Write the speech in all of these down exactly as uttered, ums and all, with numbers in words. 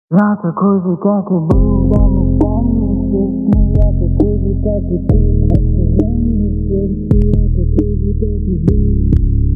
Я такой же, как и был, да мы станем честны. Я такой же, как и ты, откровенный в сердце. Я такой же, как и был,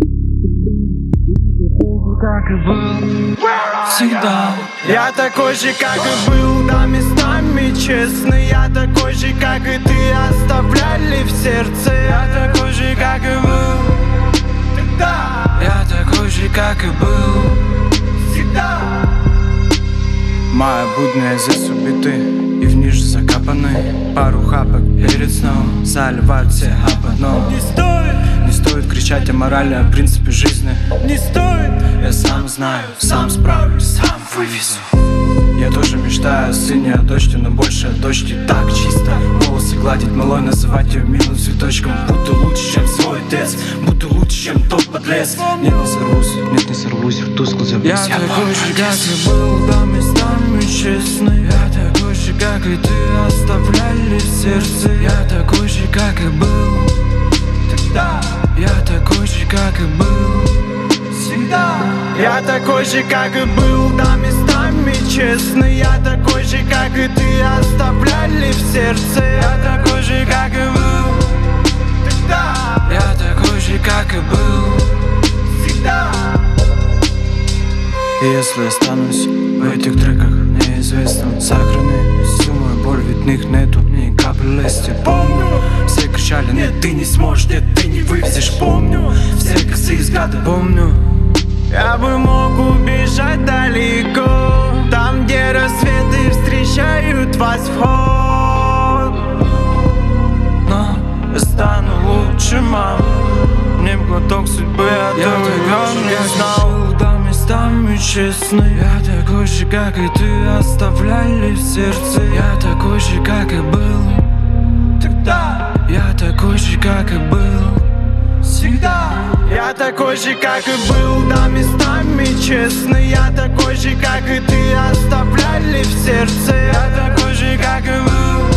я такой же, как и был всегда. Я такой же, как и был, да местами честный. Я такой же, как и ты, оставляли в сердце. Я такой же, как и был тогда. Я такой же, как и был всегда. Мои будни здесь убиты и в ниже закапаны. Пару хапок перед сном заливают все об одном. Не стоит, не стоит кричать о морали, о принципе жизни. Не стоит, я сам знаю, сам справлюсь, сам вывезу. Я тоже мечтаю о сыне, о дочке, но больше о дочке. Так чисто, волосы гладить малой, называть ее милым цветочком. Буду лучше, чем свой отец, буду лучше, чем тот подлец. Нет, не сорвусь, нет, не сорвусь, в тускло забусь. Я, я такой же, как и был, да местами честный. Я такой же, как и ты, оставляли в сердце. Я такой же, как и был тогда. Я такой же, как и был всегда. Я такой же, как и был, да местами честный. Я такой же, как и ты, оставляли в сердце. Я такой же, как и был тогда. Я такой же, как и был всегда. И если останусь в этих треках неизвестным, сохрани всю мою боль, ведь в них нету ни капли лести. Помню, все кричали: нет, ты не сможешь, нет, ты не вывезешь. Помню, все косые взгляды. Помню, я бы мог убежать далеко, там, где рассветы встречают вас вход. Но я стану лучше, мам. Мне в глоток судьбы, а я то такой не же, знал. да местами честный. Я такой же, как и ты, оставляли в сердце. Я такой же, как и был тогда. Я такой же, как и был всегда. Я такой же, как и был, да местами честный. Я такой же, как и ты, оставляли в сердце. Я такой же, как и был